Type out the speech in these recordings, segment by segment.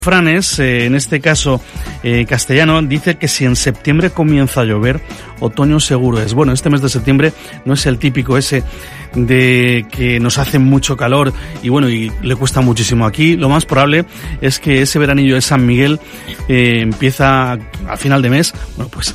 Franes, en este caso castellano, dice que si en septiembre comienza a llover, otoño seguro es. Bueno, este mes de septiembre no es el típico ese de que nos hace mucho calor y bueno, y le cuesta muchísimo. Aquí lo más probable es que ese veranillo de San Miguel empieza a final de mes, bueno, pues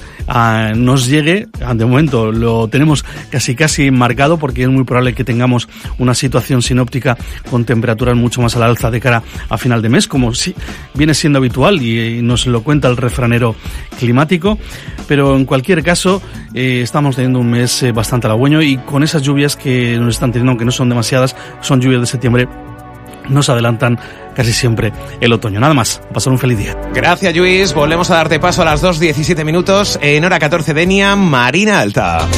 nos llegue. De momento lo tenemos casi marcado porque es muy probable que tengamos una situación sinóptica con temperaturas mucho más a la alza de cara a final de mes, como si viene siendo habitual y nos lo cuenta el refranero climático. Pero en cualquier caso estamos teniendo un mes bastante halagüeño y con esas lluvias que nos están teniendo, aunque no son demasiadas, son lluvias de septiembre, nos adelantan casi siempre el otoño. Nada más, a pasar un feliz día. Gracias, Lluís. Volvemos a darte paso a las 2:17 en hora 14 Denia, Marina Alta.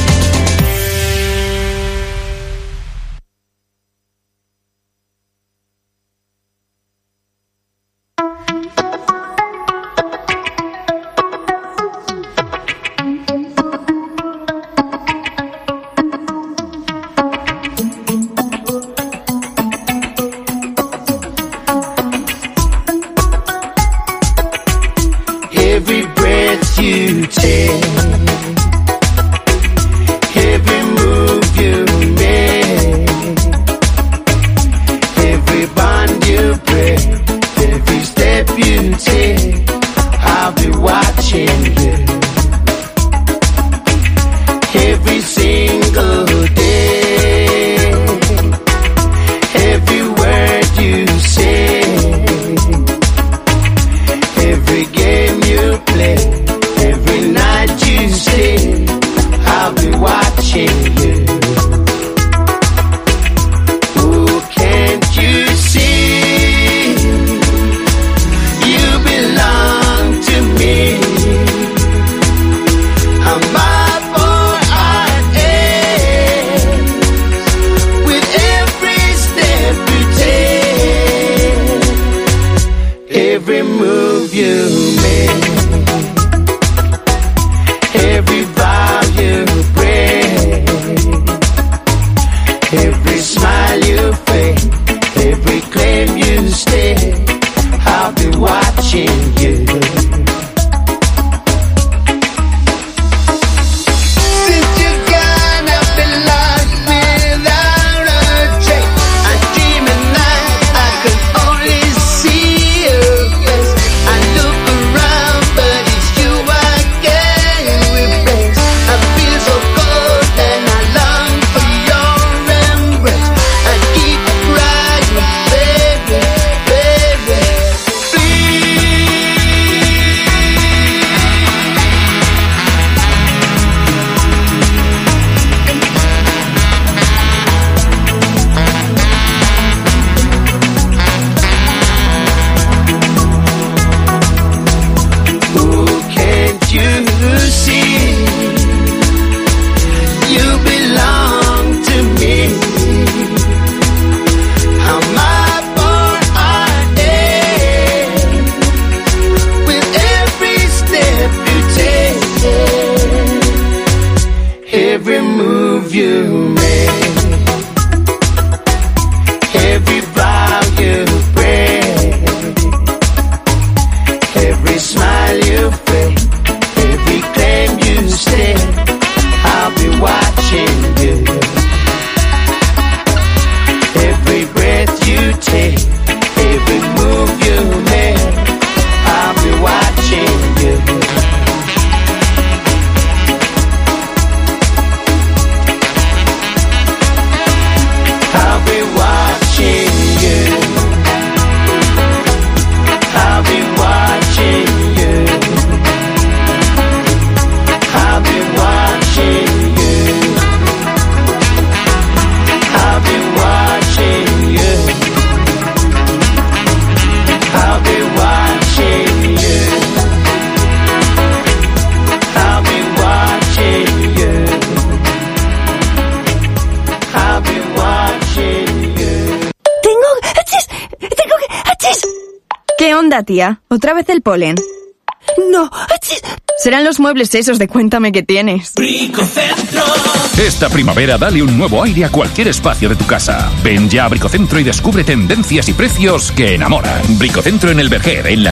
¿Qué onda, tía? ¿Otra vez el polen? No. Serán los muebles esos de Cuéntame qué tienes. Bricocentro. Esta primavera dale un nuevo aire a cualquier espacio de tu casa. Ven ya a Bricocentro y descubre tendencias y precios que enamoran. Bricocentro en El Verger, en la